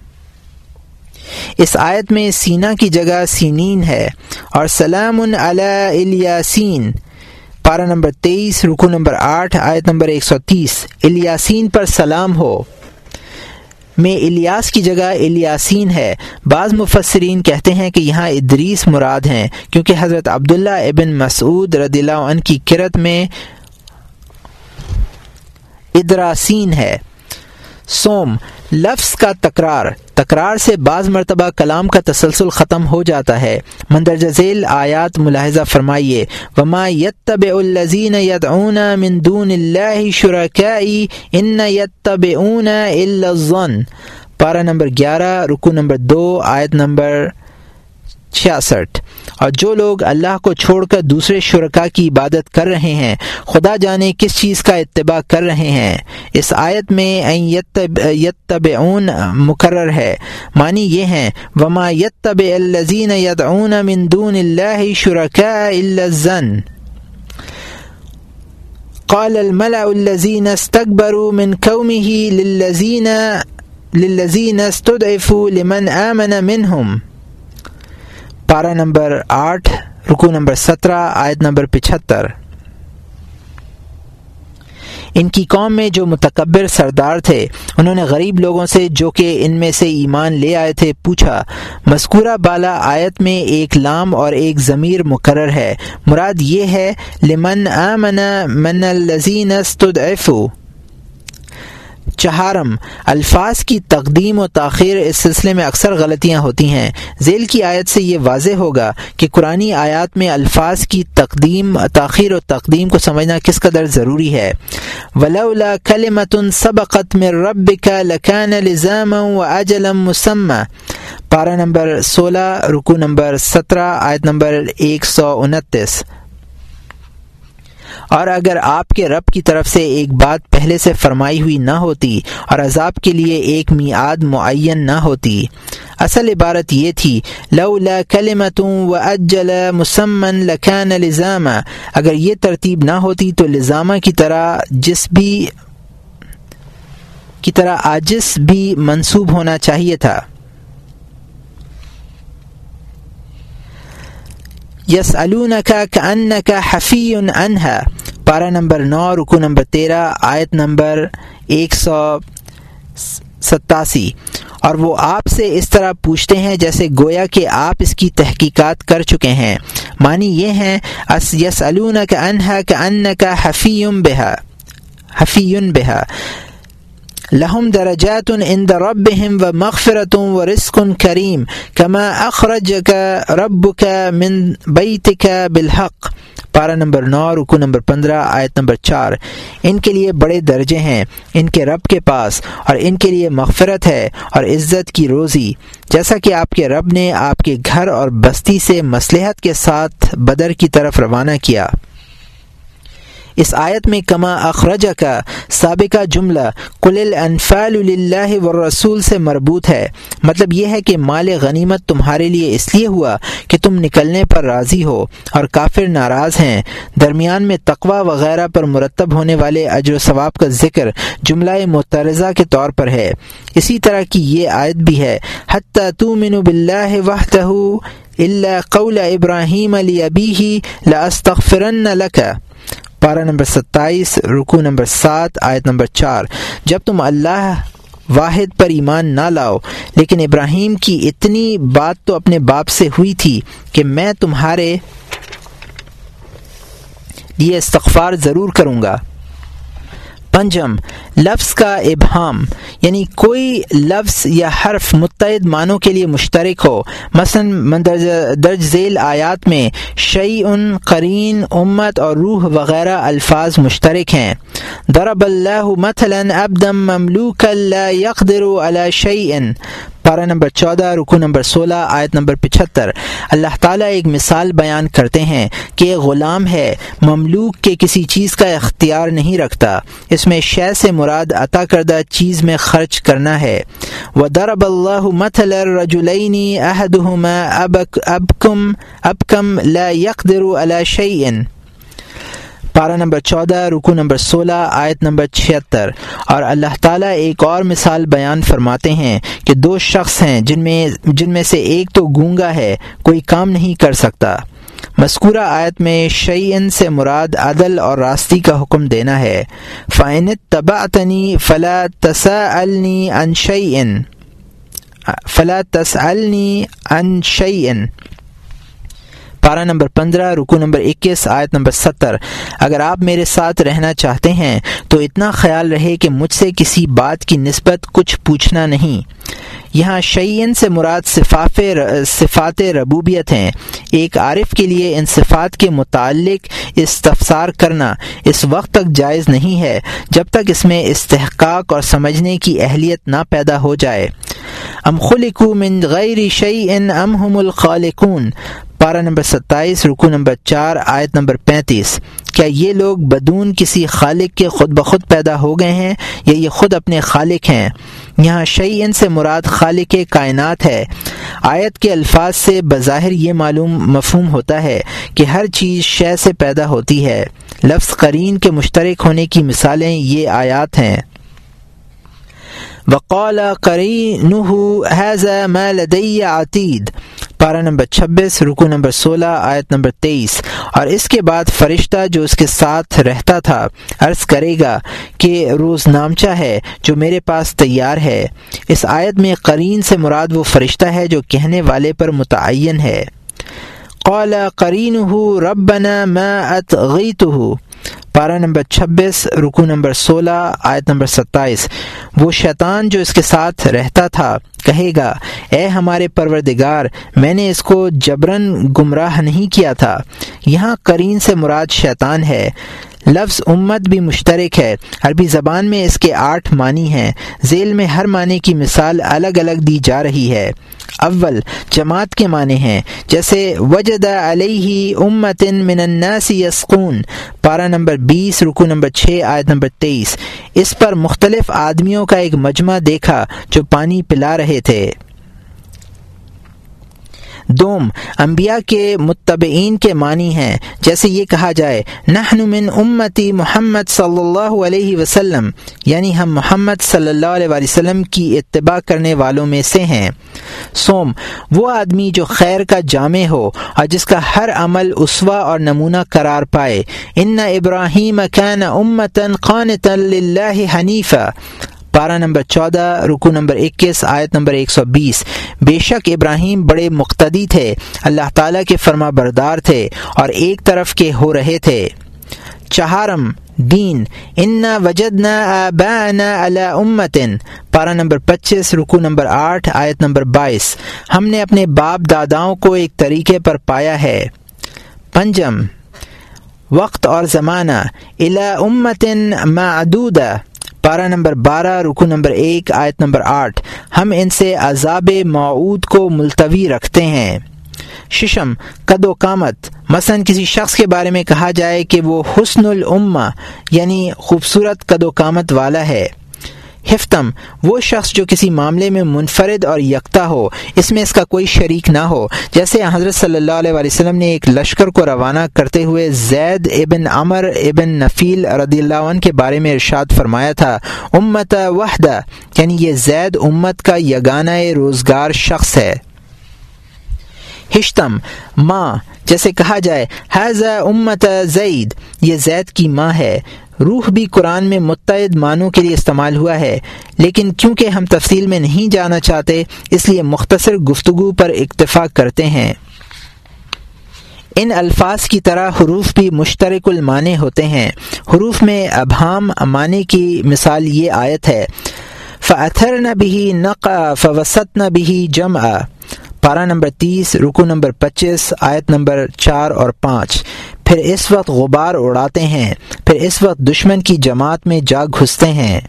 اس آیت میں سینا کی جگہ سینین ہے، اور سلام علی الیاسین پارہ نمبر تیئیس رکوع نمبر آٹھ آیت نمبر ایک سو تیس، الیاسین پر سلام ہو میں الیاس کی جگہ الیاسین ہے۔ بعض مفسرین کہتے ہیں کہ یہاں ادریس مراد ہیں، کیونکہ حضرت عبداللہ ابن مسعود رضی اللہ عنہ کی قرأت میں ادراسین ہے۔ سوم، لفظ کا تکرار، تکرار سے بعض مرتبہ کلام کا تسلسل ختم ہو جاتا ہے۔ مندرجہ ذیل آیات ملاحظہ فرمائیے، وما يتبع الذین يدعون من دون اللہ شرکائی ان يتبعون الا الظن پارہ نمبر گیارہ رکوع نمبر دو آیت نمبر چھیاسٹھ۔ اور جو لوگ اللہ کو چھوڑ کر دوسرے شرکاء کی عبادت کر رہے ہیں خدا جانے کس چیز کا اتباع کر رہے ہیں۔ اس آیت میں ان یتبعون مکرر ہے، معنی یہ ہیں وما یتبع الذین یدعون من دون اللہ شرکاء الا الظن قال الملأ الذین استکبروا من قومه للذین للذین استضعفوا لمن آمن منهم۔ پارہ نمبر آٹھ، رکوع نمبر سترہ، آیت نمبر پچہتر۔ ان کی قوم میں جو متکبر سردار تھے انہوں نے غریب لوگوں سے جو کہ ان میں سے ایمان لے آئے تھے پوچھا۔ مذکورہ بالا آیت میں ایک لام اور ایک ضمیر مکرر ہے، مراد یہ ہے لمن آمن من الذین استضعفوا۔ چہارم، الفاظ کی تقدیم و تاخیر اس سلسلے میں اکثر غلطیاں ہوتی ہیں۔ ذیل کی آیت سے یہ واضح ہوگا کہ قرآنی آیات میں الفاظ کی تقدیم تاخیر و تقدیم کو سمجھنا کس قدر ضروری ہے۔ وَلَوْلَا كَلِمَةٌ سَبَقَتْ مِن رَبِّكَ لَكَانَ لِزَامًا وَأَجَلًا مُّسَمًّى۔ پارہ نمبر سولہ، رکوع نمبر سترہ، آیت نمبر ایک سو انتیس۔ اور اگر آپ کے رب کی طرف سے ایک بات پہلے سے فرمائی ہوئی نہ ہوتی اور عذاب کے لیے ایک میعاد معین نہ ہوتی۔ اصل عبارت یہ تھی لولا کلمۃ واجل مسمى لکان لزاما، اگر یہ ترتیب نہ ہوتی تو لزامہ کی طرح جس بھی کی طرح عاجز بھی منسوب ہونا چاہیے تھا۔ یسألونک کأنک حفی عنہا، پارہ نمبر نو، رکوع نمبر تیرہ، آیت نمبر ایک سو ستاسی۔ اور وہ آپ سے اس طرح پوچھتے ہیں جیسے گویا کہ آپ اس کی تحقیقات کر چکے ہیں، معنی یہ ہیں یسألونک عنہا کأنک حفی بہا حفی بہا لهم درجات عند ربهم ومغفرة ورزق كريم كما أخرجك ربك من بيتك بالحق، پارہ نمبر نو، رکوع نمبر پندرہ، آیت نمبر چار۔ ان کے لیے بڑے درجے ہیں ان کے رب کے پاس، اور ان کے لیے مغفرت ہے اور عزت کی روزی، جیسا کہ آپ کے رب نے آپ کے گھر اور بستی سے مصلحت کے ساتھ بدر کی طرف روانہ کیا۔ اس آیت میں کما اخرجہ کا سابقہ جملہ قل الانفال للہ والرسول سے مربوط ہے، مطلب یہ ہے کہ مال غنیمت تمہارے لیے اس لیے ہوا کہ تم نکلنے پر راضی ہو اور کافر ناراض ہیں۔ درمیان میں تقوی وغیرہ پر مرتب ہونے والے اجر و ثواب کا ذکر جملہ معترضہ کے طور پر ہے۔ اسی طرح کی یہ آیت بھی ہے حتی تؤمنوا باللہ وحدہ الا قول ابراہیم لابیہ لاستغفرن لک، پارہ نمبر ستائیس، رکوع نمبر سات، آیت نمبر چار۔ جب تم اللہ واحد پر ایمان نہ لاؤ، لیکن ابراہیم کی اتنی بات تو اپنے باپ سے ہوئی تھی کہ میں تمہارے لیے استغفار ضرور کروں گا۔ پنجم، لفظ کا ابہام، یعنی کوئی لفظ یا حرف متعدد معنوں کے لیے مشترک ہو، مثلا درج ذیل آیات میں شیء، قرین، امت اور روح وغیرہ الفاظ مشترک ہیں۔ ضرب اللہ مثلا عبدا مملوکا لا يقدر على شیء، پارہ نمبر چودہ، رکوع نمبر سولہ، آیت نمبر پچہتر۔ اللہ تعالیٰ ایک مثال بیان کرتے ہیں کہ ایک غلام ہے مملوک کے کسی چیز کا اختیار نہیں رکھتا، اس میں شے سے مراد عطا کردہ چیز میں خرچ کرنا ہے۔ وَضَرَبَ اللَّهُ مَثَلَ الرَّجُلَيْنِ أَحَدُهُمَا أَبْكَمْ أَبْكَمْ لَا يَقْدِرُ عَلَى شَيْءٍ، پارہ نمبر چودہ، رکوع نمبر سولہ، آیت نمبر چھہتر۔ اور اللہ تعالیٰ ایک اور مثال بیان فرماتے ہیں کہ دو شخص ہیں جن میں جن میں سے ایک تو گونگا ہے، کوئی کام نہیں کر سکتا۔ مذکورہ آیت میں شیئن سے مراد عدل اور راستی کا حکم دینا ہے۔ فَإِنِ اتَّبَعْتَنِي فَلَا تَسْأَلْنِي عَنْ شَيْءٍ فَلَا تَسْأَلْنِي عَنْ شَيْءٍ، پارہ نمبر پندرہ رکوع نمبر اکیس آیت نمبر ستر، اگر آپ میرے ساتھ رہنا چاہتے ہیں تو اتنا خیال رہے کہ مجھ سے کسی بات کی نسبت کچھ پوچھنا نہیں۔ یہاں شیئن سے مراد صفات صفات ربوبیت ہیں۔ ایک عارف کے لیے ان صفات کے متعلق استفسار کرنا اس وقت تک جائز نہیں ہے جب تک اس میں استحقاق اور سمجھنے کی اہلیت نہ پیدا ہو جائے۔ ام خلقوا من غیر شیء ام هم الخالقون، پارہ نمبر ستائیس رکوع نمبر چار آیت نمبر پینتیس، کیا یہ لوگ بدون کسی خالق کے خود بخود پیدا ہو گئے ہیں یا یہ خود اپنے خالق ہیں؟ یہاں شیئن سے مراد خالق کائنات ہے۔ آیت کے الفاظ سے بظاہر یہ معلوم مفہوم ہوتا ہے کہ ہر چیز شے سے پیدا ہوتی ہے۔ لفظ قرین کے مشترک ہونے کی مثالیں یہ آیات ہیں۔ وقال قرینہ ھذا ما لدی عتید، پارہ نمبر چھبیس رکوع نمبر سولہ آیت نمبر تیئیس، اور اس کے بعد فرشتہ جو اس کے ساتھ رہتا تھا عرض کرے گا کہ روز نامچہ ہے جو میرے پاس تیار ہے۔ اس آیت میں قرین سے مراد وہ فرشتہ ہے جو کہنے والے پر متعین ہے۔ قال قرینہ ربنا ما اطغیتہ، پارہ نمبر چھبیس رکوع نمبر سولہ آیت نمبر ستائیس، وہ شیطان جو اس کے ساتھ رہتا تھا کہے گا اے ہمارے پروردگار میں نے اس کو جبراً گمراہ نہیں کیا تھا۔ یہاں قرین سے مراد شیطان ہے۔ لفظ امت بھی مشترک ہے۔ عربی زبان میں اس کے آٹھ معنی ہیں۔ ذیل میں ہر معنی کی مثال الگ الگ دی جا رہی ہے۔ اول جماعت کے معنی ہیں، جیسے وجد علیہ امت من الناس یسقون، پارہ نمبر بیس رکوع نمبر چھ آیت نمبر تیئیس، اس پر مختلف آدمیوں کا ایک مجمع دیکھا جو پانی پلا رہے تھے۔ دوم انبیاء کے متبعین کے معنی ہیں، جیسے یہ کہا جائے نحن من امتی محمد صلی اللہ علیہ وسلم، یعنی ہم محمد صلی اللہ علیہ وسلم کی اتباع کرنے والوں میں سے ہیں۔ سوم وہ آدمی جو خیر کا جامع ہو اور جس کا ہر عمل اسوہ اور نمونہ قرار پائے۔ ان ابراہیم کان امتا قانتا للہ حنیفا، پارہ نمبر چودہ رکوع نمبر اکیس آیت نمبر ایک سو بیس، بے شک ابراہیم بڑے مقتدی تھے، اللہ تعالیٰ کے فرما بردار تھے اور ایک طرف کے ہو رہے تھے۔ چہارم دین، انا وجدنا آباءنا علی امت، پارہ نمبر پچیس رکوع نمبر آٹھ آیت نمبر بائیس، ہم نے اپنے باپ داداؤں کو ایک طریقے پر پایا ہے۔ پنجم وقت اور زمانہ، الی امت معدودہ، پارہ نمبر بارہ رکوع نمبر ایک آیت نمبر آٹھ، ہم ان سے عذاب موعود کو ملتوی رکھتے ہیں۔ ششم قد و قامت، مثلا کسی شخص کے بارے میں کہا جائے کہ وہ حسن الامہ یعنی خوبصورت قد و قامت والا ہے۔ ہفتم وہ شخص جو کسی معاملے میں منفرد اور یکتا ہو، اس میں اس کا کوئی شریک نہ ہو، جیسے حضرت صلی اللہ علیہ وسلم نے ایک لشکر کو روانہ کرتے ہوئے زید ابن عمر ابن نفیل رضی اللہ عنہ کے بارے میں ارشاد فرمایا تھا امت وحدہ، یعنی یہ زید امت کا یگانہ روزگار شخص ہے۔ ہشتم ماں، جیسے کہا جائے ھذا امت زید، یہ زید کی ماں ہے۔ روح بھی قرآن میں متعدد معنوں کے لیے استعمال ہوا ہے، لیکن کیونکہ ہم تفصیل میں نہیں جانا چاہتے اس لیے مختصر گفتگو پر اکتفا کرتے ہیں۔ ان الفاظ کی طرح حروف بھی مشترک المعنی ہوتے ہیں۔ حروف میں ابہام معنی کی مثال یہ آیت ہے فَأَثَرْنَ بِهِ نَقْعًا فَوَسَطْنَ بِهِ جَمْعًا، پارہ نمبر تیس رکوع نمبر پچیس آیت نمبر چار اور پانچ، پھر اس وقت غبار اڑاتے ہیں، پھر اس وقت دشمن کی جماعت میں جا گھستے ہیں۔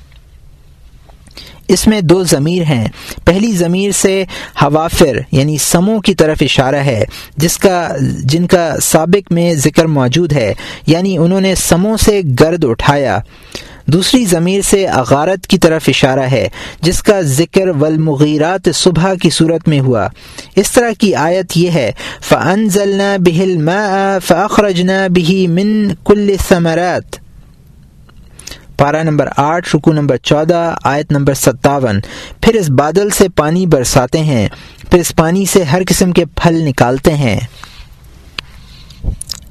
اس میں دو ضمیر ہیں۔ پہلی ضمیر سے حوافر یعنی سموں کی طرف اشارہ ہے، جس کا جن کا سابق میں ذکر موجود ہے، یعنی انہوں نے سموں سے گرد اٹھایا۔ دوسری ضمیر سے اغارت کی طرف اشارہ ہے، جس کا ذکر والمغیرات صبح کی صورت میں ہوا۔ اس طرح کی آیت یہ ہے فَأَنزَلْنَا بِهِ الْمَاءَ فَأَخْرَجْنَا بِهِ مِن كُلِّ الثَّمَرَاتِ، پارہ نمبر آٹھ رکوع نمبر چودہ آیت نمبر ستاون، پھر اس بادل سے پانی برساتے ہیں، پھر اس پانی سے ہر قسم کے پھل نکالتے ہیں۔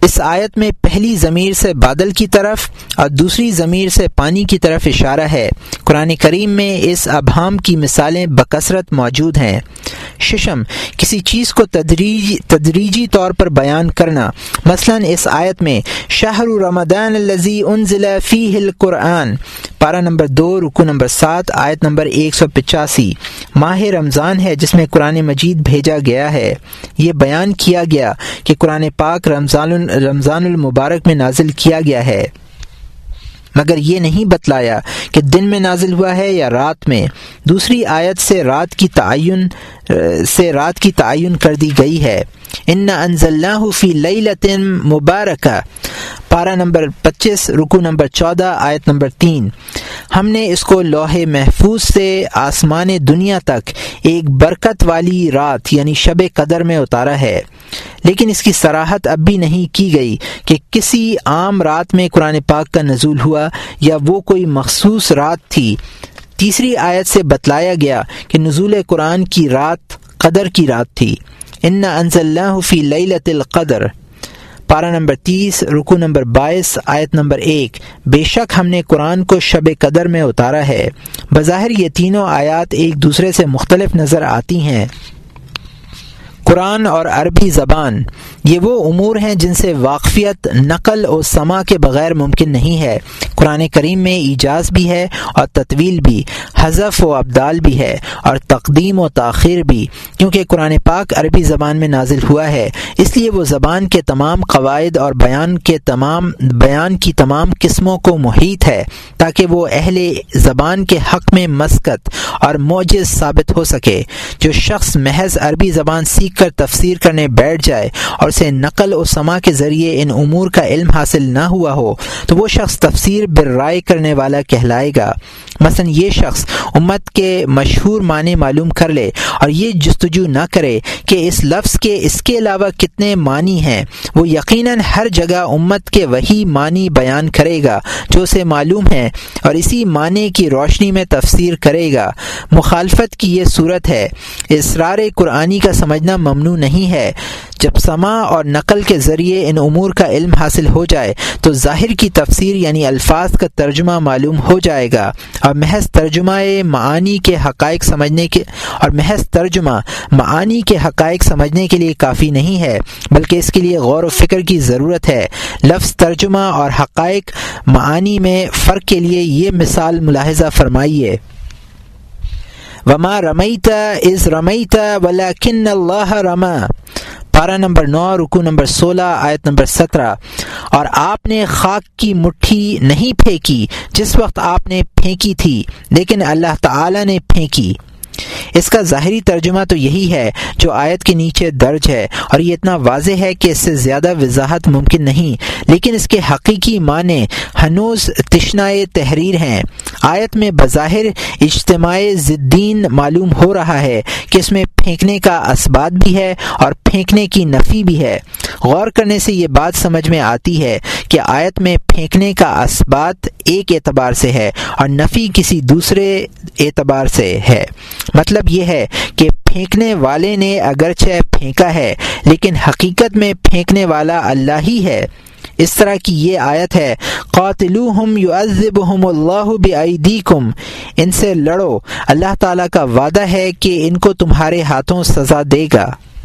اس آیت میں پہلی ضمیر سے بادل کی طرف اور دوسری ضمیر سے پانی کی طرف اشارہ ہے۔ قرآن کریم میں اس ابہام کی مثالیں بکثرت موجود ہیں۔ ششم، کسی چیز کو تدریجی تدریجی طور پر بیان کرنا، مثلا اس آیت میں شہر رمضان الذی انزل فیہ القرآن، پارہ نمبر دو رکوع نمبر سات آیت نمبر ایک سو پچاسی، ماہ رمضان ہے جس میں قرآن مجید بھیجا گیا ہے۔ یہ بیان کیا گیا کہ قرآن پاک رمضان رمضان المبارک میں نازل کیا گیا ہے، مگر یہ نہیں بتلایا کہ دن میں نازل ہوا ہے یا رات میں۔ دوسری آیت سے رات کی تعین سے رات کی تعین کر دی گئی ہے۔ انا انزلناہ فی لیلۃ مبارکہ، پارہ نمبر پچیس رکوع نمبر چودہ آیت نمبر تین، ہم نے اس کو لوح محفوظ سے آسمان دنیا تک ایک برکت والی رات یعنی شب قدر میں اتارا ہے۔ لیکن اس کی صراحت اب بھی نہیں کی گئی کہ کسی عام رات میں قرآن پاک کا نزول ہوا یا وہ کوئی مخصوص رات تھی۔ تیسری آیت سے بتلایا گیا کہ نزول قرآن کی رات قدر کی رات تھی۔ انا انزلناہ فی لیلۃ القدر، پارہ نمبر تیس رکوع نمبر بائیس آیت نمبر ایک، بے شک ہم نے قرآن کو شب قدر میں اتارا ہے۔ بظاہر یہ تینوں آیات ایک دوسرے سے مختلف نظر آتی ہیں۔ قرآن اور عربی زبان یہ وہ امور ہیں جن سے واقفیت نقل و سماع کے بغیر ممکن نہیں ہے۔ قرآن کریم میں ایجاز بھی ہے اور تطویل بھی، حذف و ابدال بھی ہے اور تقدیم و تاخیر بھی، کیونکہ قرآن پاک عربی زبان میں نازل ہوا ہے، اس لیے وہ زبان کے تمام قواعد اور بیان کے تمام بیان کی تمام قسموں کو محیط ہے، تاکہ وہ اہل زبان کے حق میں مسکت اور معجز ثابت ہو سکے۔ جو شخص محض عربی زبان سیکھ کر تفسیر کرنے بیٹھ جائے اور اسے نقل و سماع کے ذریعے ان امور کا علم حاصل نہ ہوا ہو تو وہ شخص تفسیر بالرائے کرنے والا کہلائے گا۔ مثلا یہ شخص امت کے مشہور معنی معلوم کر لے اور یہ جستجو نہ کرے کہ اس لفظ کے اس کے علاوہ کتنے معنی ہیں، وہ یقیناً ہر جگہ امت کے وہی معنی بیان کرے گا جو اسے معلوم ہے اور اسی معنی کی روشنی میں تفسیر کرے گا۔ مخالفت کی یہ صورت ہے۔ اسرار قرآنی کا سمجھنا ممنوع نہیں ہے۔ جب سماع اور نقل کے ذریعے ان امور کا علم حاصل ہو جائے تو ظاہر کی تفسیر یعنی الفاظ کا ترجمہ معلوم ہو جائے گا، اور محض ترجمہ معانی کے حقائق سمجھنے کے اور محض ترجمہ معانی کے حقائق سمجھنے کے لیے کافی نہیں ہے، بلکہ اس کے لیے غور و فکر کی ضرورت ہے۔ لفظ ترجمہ اور حقائق معانی میں فرق کے لیے یہ مثال ملاحظہ فرمائیے۔ وما رمیت اذ رمیت ولکن اللہ رمی، پارہ نمبر نو رکوع نمبر سولہ آیت نمبر سترہ، اور آپ نے خاک کی مٹھی نہیں پھینکی جس وقت آپ نے پھینکی تھی لیکن اللہ تعالی نے پھینکی۔ اس کا ظاہری ترجمہ تو یہی ہے جو آیت کے نیچے درج ہے، اور یہ اتنا واضح ہے کہ اس سے زیادہ وضاحت ممکن نہیں، لیکن اس کے حقیقی معنی ہنوز تشنائے تحریر ہیں۔ آیت میں بظاہر اجتماع ضدین معلوم ہو رہا ہے کہ اس میں پھینکنے کا اثبات بھی ہے اور پھینکنے کی نفی بھی ہے۔ غور کرنے سے یہ بات سمجھ میں آتی ہے کہ آیت میں پھینکنے کا اثبات ایک اعتبار سے ہے اور نفی کسی دوسرے اعتبار سے ہے۔ مطلب یہ ہے کہ پھینکنے والے نے اگرچہ پھینکا ہے لیکن حقیقت میں پھینکنے والا اللہ ہی ہے۔ اس طرح کی یہ آیت ہے، قاتلوہم یعذبہم اللہ بایدیکم، ان سے لڑو، اللہ تعالیٰ کا وعدہ ہے کہ ان کو تمہارے ہاتھوں سزا دے گا۔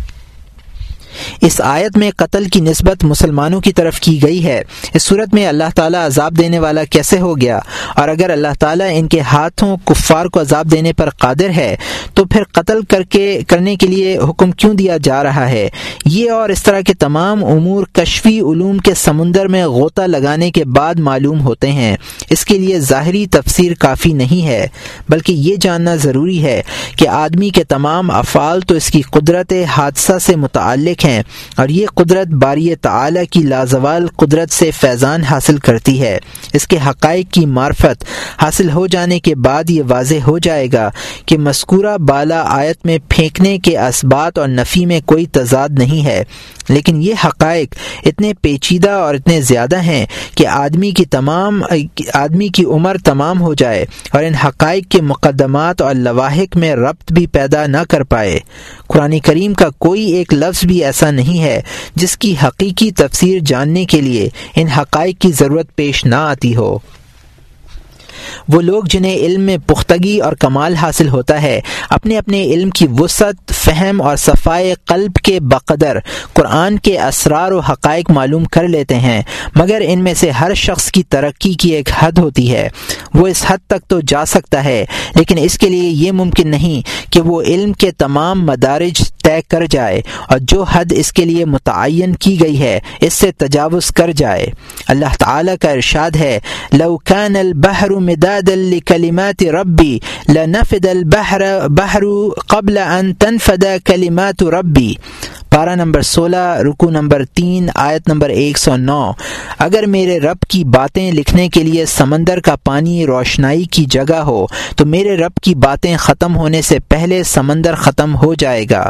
اس آیت میں قتل کی نسبت مسلمانوں کی طرف کی گئی ہے۔ اس صورت میں اللہ تعالیٰ عذاب دینے والا کیسے ہو گیا؟ اور اگر اللہ تعالیٰ ان کے ہاتھوں کفار کو عذاب دینے پر قادر ہے تو پھر قتل کر کے کرنے کے لیے حکم کیوں دیا جا رہا ہے؟ یہ اور اس طرح کے تمام امور کشفی علوم کے سمندر میں غوطہ لگانے کے بعد معلوم ہوتے ہیں۔ اس کے لیے ظاہری تفسیر کافی نہیں ہے، بلکہ یہ جاننا ضروری ہے کہ آدمی کے تمام افعال تو اس کی قدرت حادثہ سے متعلق ہیں، اور یہ قدرت باری تعالی کی لازوال قدرت سے فیضان حاصل کرتی ہے۔ اس کے حقائق کی معرفت حاصل ہو جانے کے بعد یہ واضح ہو جائے گا کہ مذکورہ بالا آیت میں پھینکنے کے اثبات اور نفی میں کوئی تضاد نہیں ہے، لیکن یہ حقائق اتنے پیچیدہ اور اتنے زیادہ ہیں کہ آدمی کی تمام آدمی کی عمر تمام ہو جائے اور ان حقائق کے مقدمات اور لواحق میں ربط بھی پیدا نہ کر پائے۔ قرآن کریم کا کوئی ایک لفظ بھی ایسا ایسا نہیں ہے جس کی حقیقی تفسیر جاننے کے لیے ان حقائق کی ضرورت پیش نہ آتی ہو۔ وہ لوگ جنہیں علم میں پختگی اور کمال حاصل ہوتا ہے اپنے اپنے علم کی وسعت، فہم اور صفائے قلب کے بقدر قرآن کے اسرار و حقائق معلوم کر لیتے ہیں، مگر ان میں سے ہر شخص کی ترقی کی ایک حد ہوتی ہے۔ وہ اس حد تک تو جا سکتا ہے، لیکن اس کے لیے یہ ممکن نہیں کہ وہ علم کے تمام مدارج طے کر جائے اور جو حد اس کے لیے متعین کی گئی ہے اس سے تجاوز کر جائے۔ اللہ تعالیٰ کا ارشاد ہے، لو کان البحر مدادا لکلمات ربی لنفد البحر بحر قبل ان تنفد کلمات ربی۔ پارہ نمبر سولہ، رکو نمبر تین، آیت نمبر ایک سو نو۔ اگر میرے رب کی باتیں لکھنے کے لیے سمندر کا پانی روشنائی کی جگہ ہو تو میرے رب کی باتیں ختم ہونے سے پہلے سمندر ختم ہو جائے گا۔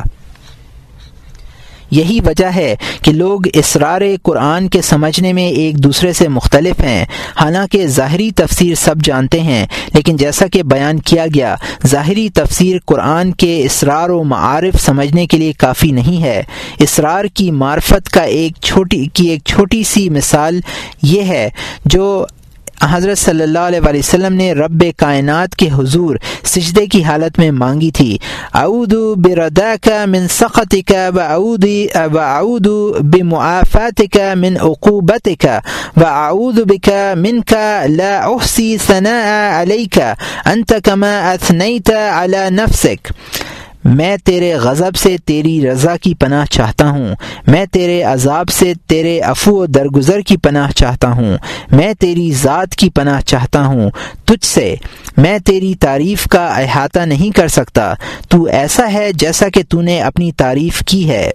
یہی وجہ ہے کہ لوگ اسرار قرآن کے سمجھنے میں ایک دوسرے سے مختلف ہیں۔ حالانکہ ظاہری تفسیر سب جانتے ہیں، لیکن جیسا کہ بیان کیا گیا، ظاہری تفسیر قرآن کے اسرار و معارف سمجھنے کے لیے کافی نہیں ہے۔ اسرار کی معرفت کا ایک چھوٹی کی ایک چھوٹی سی مثال یہ ہے جو حضرت صلی اللہ علیہ وآلہ وسلم نے رب کائنات کے حضور سجدے کی حالت میں مانگی تھی۔ اعوذ برداک من سخطک واعوذ واعوذ بمعافاتک من عقوبتک واعوذ بک منک لا احصی ثناء علیک انت کما اثنیت علی نفسک۔ میں تیرے غضب سے تیری رضا کی پناہ چاہتا ہوں، میں تیرے عذاب سے تیرے عفو و درگزر کی پناہ چاہتا ہوں، میں تیری ذات کی پناہ چاہتا ہوں تجھ سے، میں تیری تعریف کا احاطہ نہیں کر سکتا، تو ایسا ہے جیسا کہ تو نے اپنی تعریف کی ہے۔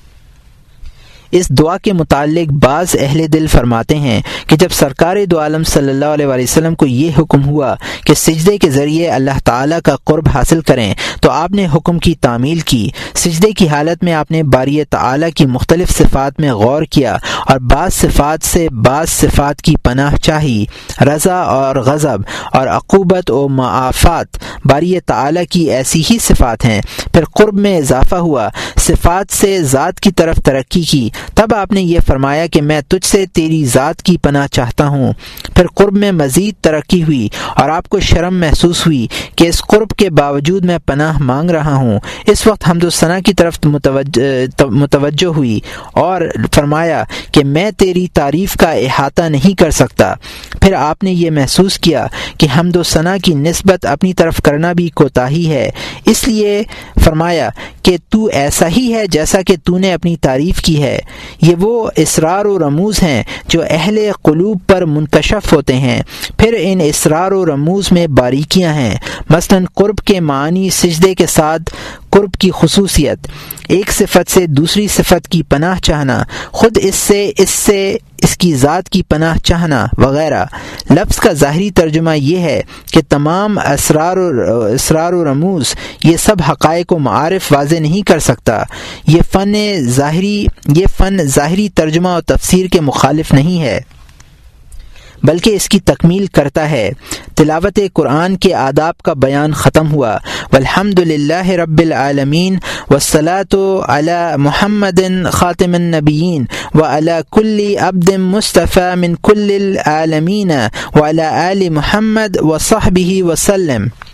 اس دعا کے متعلق بعض اہل دل فرماتے ہیں کہ جب سرکار دو عالم صلی اللہ علیہ وآلہ وسلم کو یہ حکم ہوا کہ سجدے کے ذریعے اللہ تعالیٰ کا قرب حاصل کریں تو آپ نے حکم کی تعمیل کی۔ سجدے کی حالت میں آپ نے باری تعالیٰ کی مختلف صفات میں غور کیا اور بعض صفات سے بعض صفات کی پناہ چاہی۔ رضا اور غضب اور عقوبت و معافات باری تعالیٰ کی ایسی ہی صفات ہیں۔ پھر قرب میں اضافہ ہوا، صفات سے ذات کی طرف ترقی کی، تب آپ نے یہ فرمایا کہ میں تجھ سے تیری ذات کی پناہ چاہتا ہوں۔ پھر قرب میں مزید ترقی ہوئی اور آپ کو شرم محسوس ہوئی کہ اس قرب کے باوجود میں پناہ مانگ رہا ہوں۔ اس وقت حمد و ثنا کی طرف متوجہ, متوجہ ہوئی اور فرمایا کہ میں تیری تعریف کا احاطہ نہیں کر سکتا۔ پھر آپ نے یہ محسوس کیا کہ حمد و ثنا کی نسبت اپنی طرف کرنا بھی کوتاہی ہے، اس لیے فرمایا کہ تو ایسا ہی ہے جیسا کہ تو نے اپنی تعریف کی ہے۔ یہ وہ اسرار و رموز ہیں جو اہل قلوب پر منکشف ہوتے ہیں۔ پھر ان اسرار و رموز میں باریکیاں ہیں، مثلا قرب کے معنی، سجدے کے ساتھ قرب کی خصوصیت، ایک صفت سے دوسری صفت کی پناہ چاہنا، خود اس سے اس سے اس کی ذات کی پناہ چاہنا وغیرہ۔ لفظ کا ظاہری ترجمہ یہ ہے کہ تمام اسرار و اسرار و رموز، یہ سب حقائق و معارف واضح نہیں کر سکتا۔ یہ فن ظاہری یہ فن ظاہری ترجمہ و تفسیر کے مخالف نہیں ہے، بلکہ اس کی تکمیل کرتا ہے۔ تلاوت قرآن کے آداب کا بیان ختم ہوا۔ والحمد للہ رب العالمین والصلاة علی محمد خاتم النبیین وعلی کل عبد مصطفی من کل العالمین وعلی آل محمد وصحبہ وسلم۔